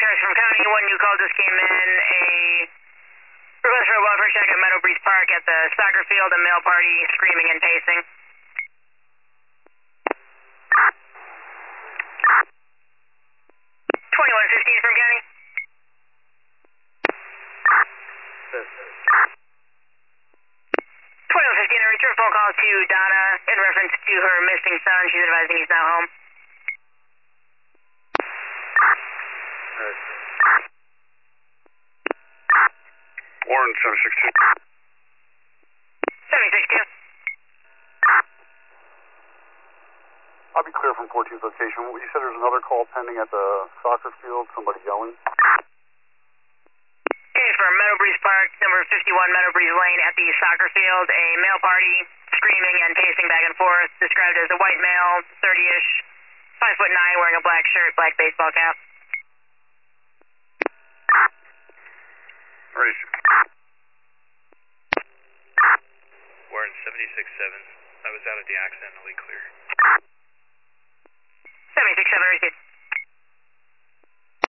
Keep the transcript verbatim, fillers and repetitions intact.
Harris from County. One new call just came in. A request for a welfare check at Meadow Breeze Park at the soccer field. A male party screaming and pacing. twenty-one fifteen from County. twenty-one fifteen, a return phone call to Donna in reference to her missing son. She's advising he's now home. Warren, seven six two. seven six two. I'll be clear from fourteenth location. You said there's another call pending at the soccer field, somebody yelling? Okay, for Meadow Breeze Park, number fifty-one Meadow Breeze Lane at the soccer field, a male party screaming and pacing back and forth, described as a white male, thirty-ish, five foot nine, wearing a black shirt, black baseball cap. Right. Warren, seventy-six seven. I was out at the accidentally clear.